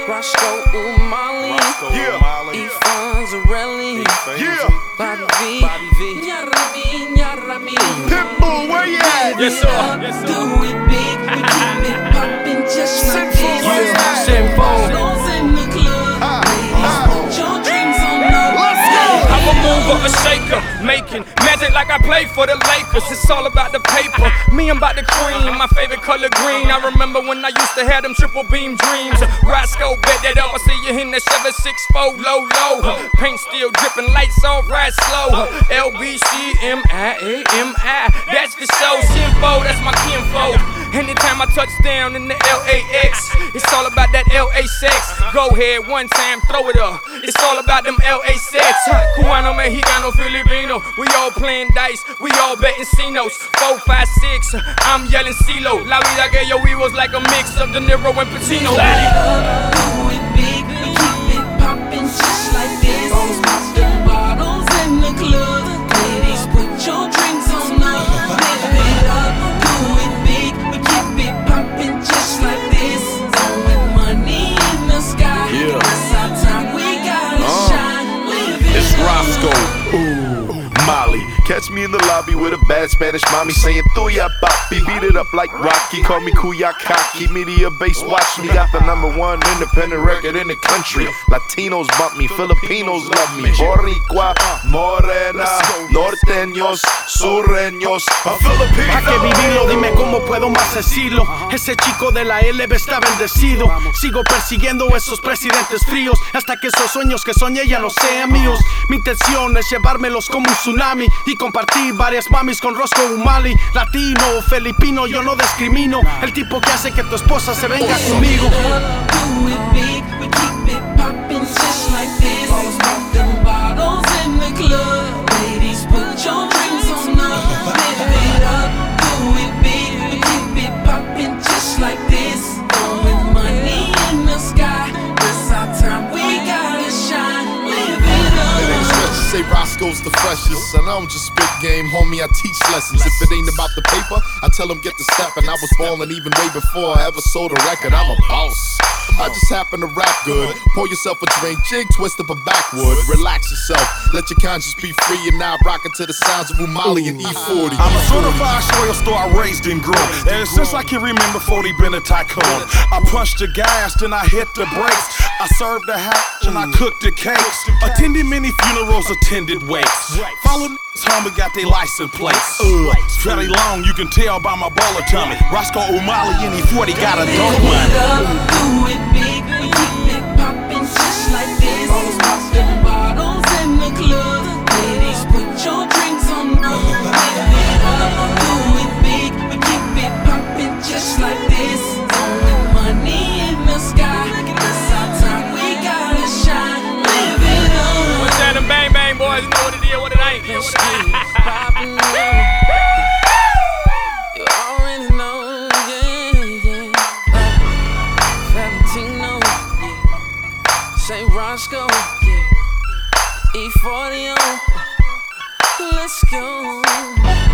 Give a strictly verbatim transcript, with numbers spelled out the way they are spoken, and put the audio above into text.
Roscoe Umali, yeah. E-Fonzarelli, yeah. Bobby V, Bobby V, Nyarami, Nyarami. Pitbull, where you at? Yes sir, yes sir. Do it big, we keep it poppin' just like this. Yeah, Sinful. In the club, ah, ladies, ah. put your dreams on the Let's go. I'm a mover, a shaker, making magic like I play for the Lakers. It's all about the paper. Me, I'm about the cream. My favorite color green. I remember when I used to have them triple beam dreams. Roscoe, bet that up. I see you in that seven six four low low. Paint still dripping, lights off, ride slow. L B C M I A M I. That's the show. Sinful, that's my kinfolk. Anytime I touch down in the L A X, it's all about that L A sex. Go ahead, one time, throw it up. It's all about them L A sex. Cubano, Mexicano, Filipino. We all playing dice, we all betting Cinos. Four, five, six, I'm yelling CeeLo. La vida que yo vivo's like a mix of De Niro and Pacino. Do it big, we keep it poppin' just like this. Pop them bottles in the club. Ladies, put your drinks on up. Live it up. Do it big, we keep it poppin' just like this. Throwing money in the sky. Yeah. It's our time, we gotta uh, shine. Live it It's up. Roscoe. Ooh, Molly. Catch me in the lobby with a bad Spanish mommy saying Tuya papi, beat it up like Rocky, call me Kuya Kaki, media base watch me, got the number one independent record in the country. Latinos bump me, Filipinos love me, Boricua, Morena, Norteños, Sureños, a Filipino. Hay que vivirlo, dime cómo puedo más decirlo. Ese chico de la L B está bendecido. Sigo persiguiendo esos presidentes fríos hasta que esos sueños que soñé ya no sean míos. Mi intención es llevármelos como un tsunami y compartí varias mamis con Roscoe Umali. Latino, filipino, yo no discrimino. El tipo que hace que tu esposa se venga conmigo. Do it big, we keep it poppin' just like this. Pop them bottles in the club. Ladies, put your drinks on up. Live it up. Do it big, we keep it poppin' just like this. Throwing money in the sky. It's our time, we gotta shine. Live it up. It ain't stretch to say Roscoe's the freshest, and I don't just spit game, homie, I teach lessons. If it ain't about the paper, I tell them get the step. And I was ballin' even way before I ever sold a record. I'm a boss. I just happen to rap good. Pour yourself a drink, jig, twist up a backwood. Relax yourself, let your conscience be free. And now rockin' to the sounds of Umali and E forty. I'm a certified soil star, raised and grown. And since I can remember, forty been a tycoon. I punched the gas, then I hit the brakes. I served the hatch and I cooked the cakes. Attended many funerals, attended wakes. Followed niggas home and got their license plates. Uh, it's fairly long, you can tell by my baller tummy. Roscoe Umali and E forty got a dark one. Do it big, we keep it poppin' just like this. Pop them bottles in the club. Ladies, put your drinks on up. Live it up. Do it big, we keep it poppin' just like this. Throwing money in the sky. It's our time, we gotta shine. Live it up. What's that, them bang bang boys? You know what it is, what it ain't. You know what it ain't. Poppin' up. You already know, yeah, yeah. Valentino, yeah. Saint Roscoe, yeah. E forty on. Let's go.